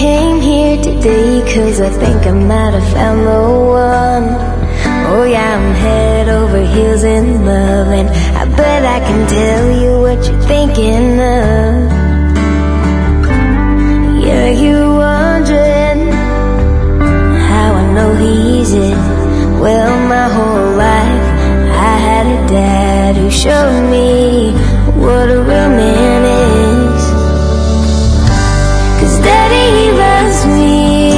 came here today 'cause I think I might have found the one. Oh yeah, I'm head over heels in love, and I bet I can tell you what you're thinking of. Yeah, you're wondering how I know he's it. Well, my whole life I had a dad who showed me what a real man is. 'Cause Daddy, he loves me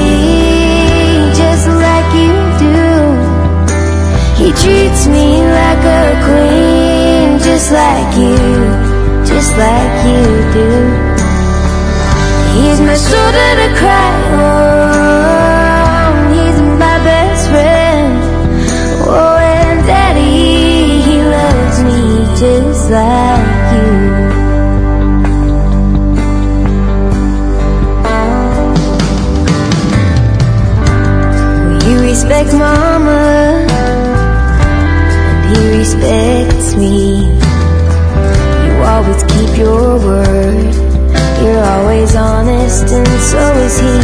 just like you do. He treats me like a queen, just like you do. He's my shoulder to cry on, he's my best friend. Oh, and Daddy, he loves me just like you. You respect Mama, and he respects me. You always keep your word, you're always honest, and so is he.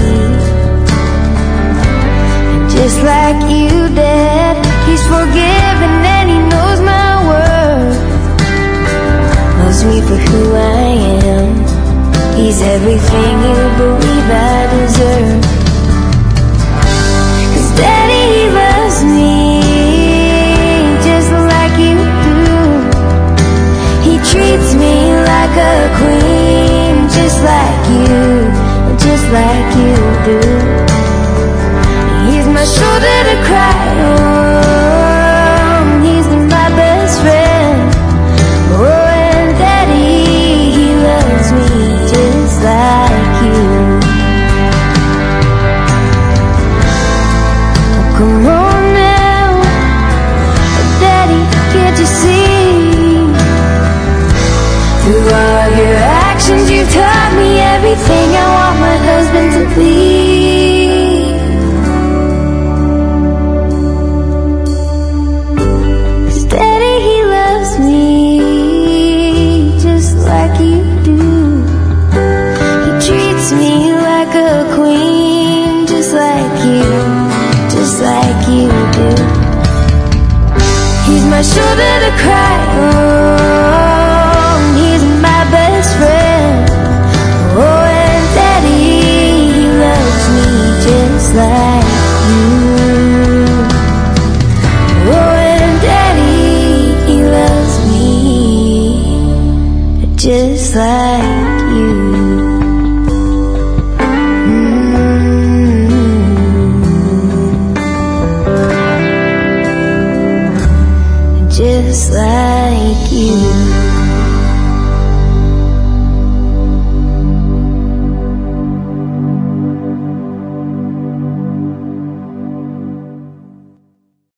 And just like you, Dad, he's forgiven and he knows my worth. Loves me for who I am, he's everything you believe I deserve. 'Cause Daddy, he loves me just like you do. He treats me like a queen, just like you do. He's my shoulder to cry on, he's my best friend. Oh, and Daddy, he loves me just like you. Oh, come on now, Daddy, can't you see? Through all your actions, you've taught me everything I want my husband to be. My shoulder to cry on, he's my best friend. Oh, and Daddy, he loves me just like you. Oh, and Daddy, he loves me just like you. Just like you.